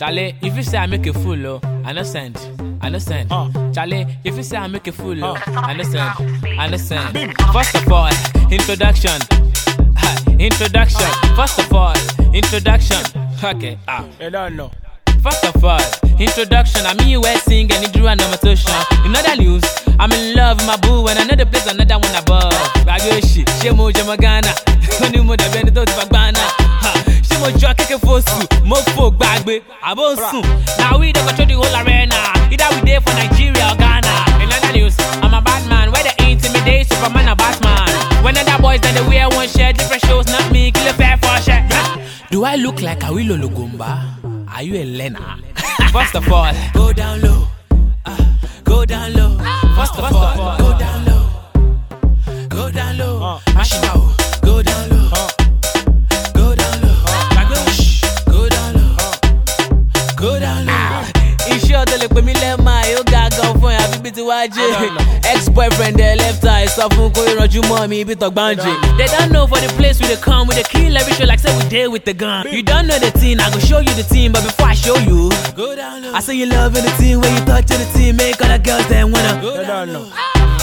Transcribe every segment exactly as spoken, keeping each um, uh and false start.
Charlie, if you say I make a fool, oh, I no send, I no send. Uh. Charlie, if you say I make a fool, oh, I no send, I no send. First of all, introduction, introduction. First of all, introduction. Okay, ah, I don't know. First of all, introduction. I mean you were sing and you drew an amateur. In other news, I'm in love with my boo and another place another one above. Bagoshi, Shemo Jamagana, Honeymoon, the Benito Bagana. Shemo Jockey Fosu, Mofo Bagbe, Abonsu. Now we don't control the whole arena. Either we there for Nigeria or Ghana. In other news, I'm a bad man. Where they intimidate Superman or Batman. When other boys then they wear one shirt, different shows, not me, kill a fair for shirt. Do I look like Awilo Lugumba? Are you a learner? First of all, go down low. Uh, go down low. First of all, go down low. Go down low. Mash it out. Go down low. Go down low. Go down low. Go down low. Issue to look with me left my yoga go for ya be to watch it. Ex-boyfriend they left eye suffer go run you mommy be talk banji. They don't know for the place we they come with the kill every show like say we there with the gun. You don't know the team, I go show you the team, but before I show you, go down low. I say you love in the team when you touch the team, make all the girls them wanna go down low.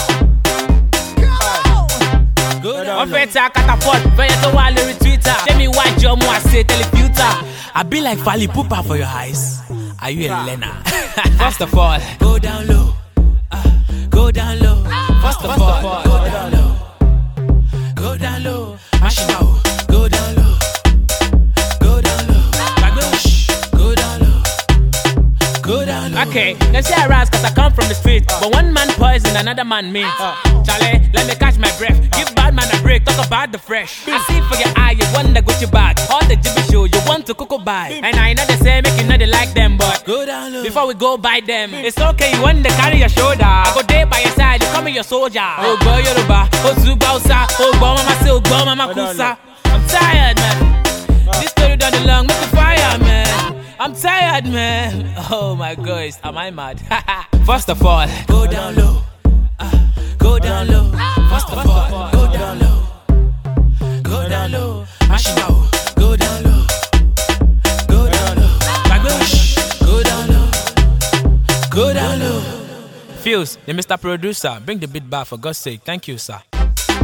On fait ça catapult, fais to wall le Twitter. Tell me why Joe moi say telefuter. I be like Fally Poupa for your eyes. Are you a learner? First of all, go down low. Uh, go down low. First of all, go down low. Go down low. Mash it out. Go down low. Go down low. Go down low. Go down low. Okay, them say I rise cause I come from the street. But one man poison, another man meat. Charlie, let me catch my breath. Give bad man a break, talk about the fresh. I see for your eye, you wonder what you bad. All the Jimmy show, you want to cocoa buy. And I know they say make you know they like them, but go down low. Before we go buy them, it's okay, you want to carry your shoulder. I go there by your side, you call me your soldier. Oh boy, Yoruba, oh Zubausa, oh boy, mama say, oh boy, mama Kusa. I'm tired, man. This story done the long, make the fire, man. I'm tired, man. Oh my gosh, am I mad? First of all, go down low. Uh, go down low. First of all, go down low. Go down low. Mash it out. Go down low. Go down low. Go down low. Go down low. Fuse, the Mister Producer, bring the beat back for God's sake. Thank you, sir. Oh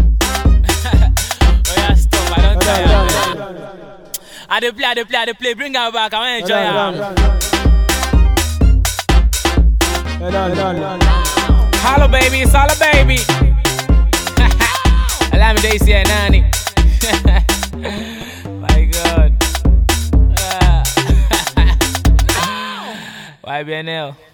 yeah, stop. I don't tire. I dey play, I dey play, I dey play. Bring her back. I want to enjoy her. Hello, baby. It's all a baby. Allow me to say, Nani. My God. Y B N L.